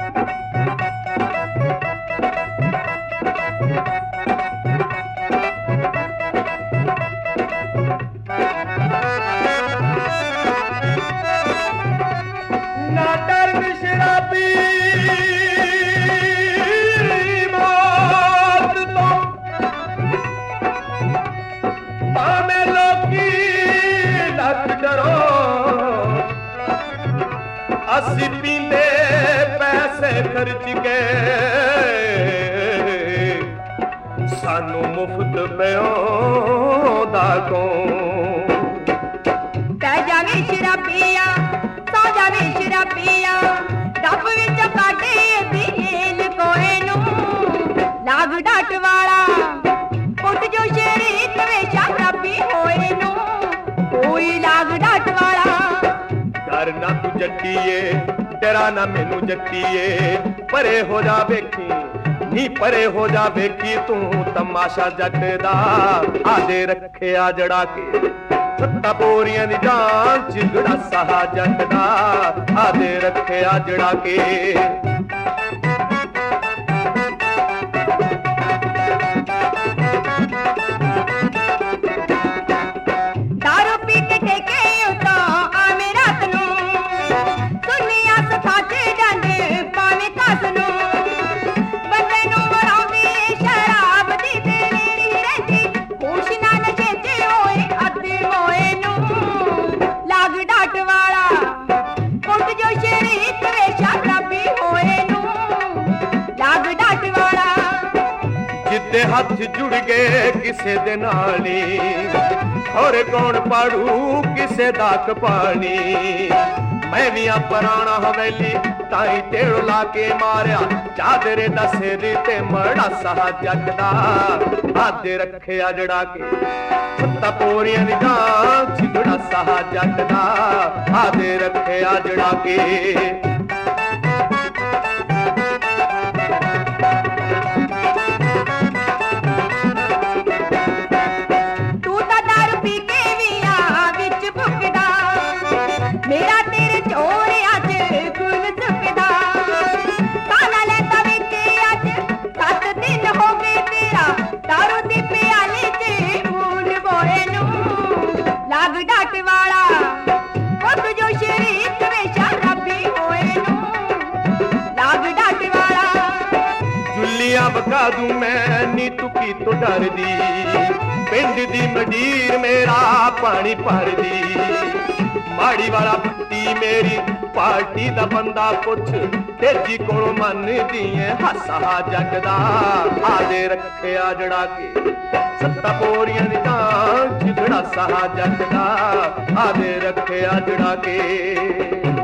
असी पींदे पैसे खर्च के सानू मुफ्त पियोंदा कौन पै जावे शराबिया सौ जावे शराबिया डब विच काटे बील कोए नू लाग डाट वाला उठ जो शरीर वे शराबी होए नू कोई लाग डाट वाला डर ना तू जट्टीए डरा ना मैनू जट्टीए परे हो जा वेखी नी परे हो जा वेखी तू तमाशा जट दा आदे रखे आ जड़ा के सत्ता बोरियां दी जान चिगड़ा सहा जट दा आदे रखे आ जड़ा के जिद्दे हाथ जुड़ गए किसे दे नाली और कौन पाड़ू किसे दाक पानी मैं भी आ पुराना हवेली ताई टेढ़ ला के मारिया चादरे दा सिर ते मड़ा सहा जगदा आदे रखे आ जड़ा के सत्ता पोरियां दी जान चिगड़ा सहा जगदा आदे रखे आ जड़ा के बका दूं मैं नी तू की तो डर दी पिंड दी मडीर मेरा पानी भर दी माड़ी वाला पट्टी मेरी पार्टी दा बंदा पुछ तेजी कोलों मन दिए हसा जगदा आदे रखे आ जड़ा के सत्ता पोरियां दी जान चिगड़ा सहा जगदा आदे रखे आ जड़ा के